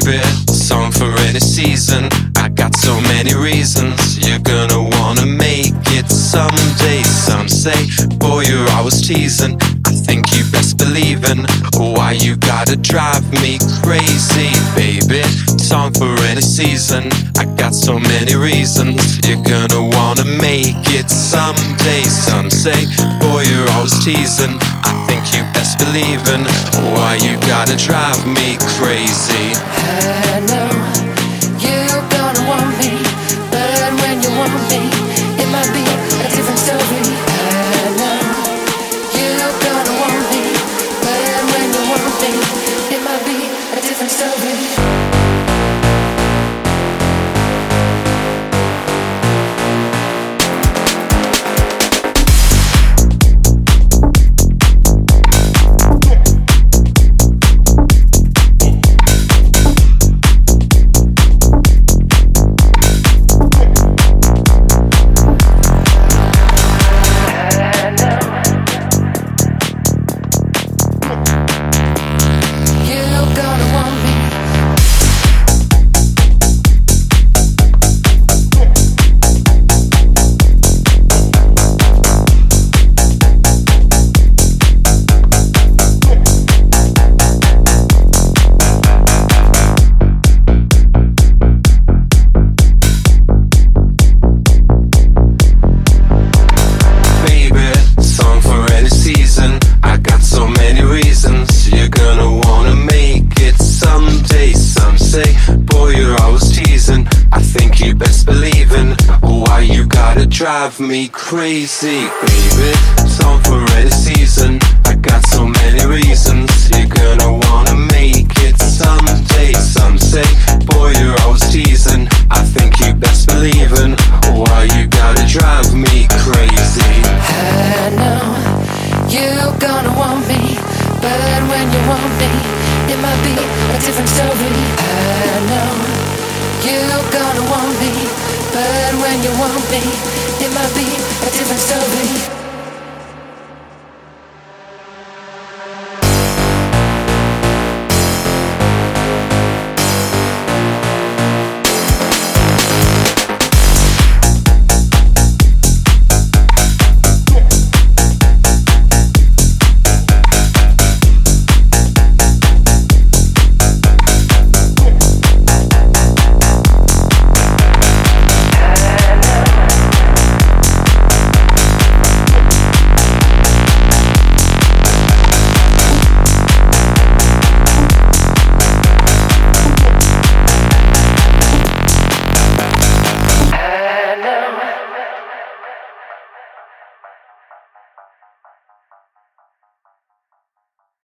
Baby, song for any season. I got so many reasons. You're gonna wanna make it someday. Some say, boy, you're always teasing. I think you best believin'. Why you gotta drive me crazy? Baby, song for any season. I got so many reasons. You're gonna wanna make it someday. Some say, boy, you're always teasing. I think you best believin'. Why you gotta drive me crazy? I know you're gonna want me, but when you want me, it might be a different story. I know you're gonna want me, but when you want me, it might be a different story. Drive me crazy, baby. Song for any season. I got so many reasons. You're gonna wanna make it someday. Some say, boy, you're always teasing. I think you best believin'. Why you gotta drive me crazy? I know you're gonna want me, but when you want me, it might be a different story. I know you're gonna want me, but when you want me, it might be a different story.